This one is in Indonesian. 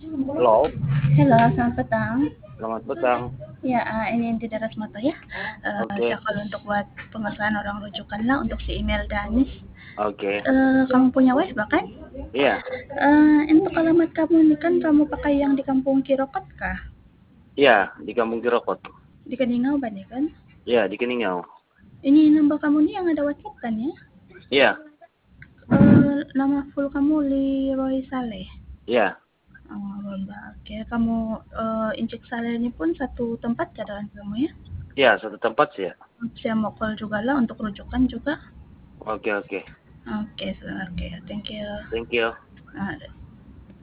Halo, Halo, selamat petang. selamat petang. Ya, ini Inti Darasmato ya. Oke, Cakal untuk buat pengesahan orang rujukan lah untuk si email Danis. oke. Kamu punya WiFi kan? Iya, Untuk alamat kamu ini kan kamu pakai yang di kampung Kirokot kah? iya, di Kampung Cirokot. Di Keningau kan ya kan? Iya, di Keningau. Ini nambah kamu nih yang ada WhatsApp kan ya? Iya, Nama full kamu Leroy Saleh. iya, Oh, Bamba. Oke, kamu Injek Saleh ini pun satu tempat ya dengan kamu ya? iya, satu tempat sih ya. Saya mau call juga lah untuk rujukan juga. Oke, oke. Oke, oke, thank you. Thank you. Nah,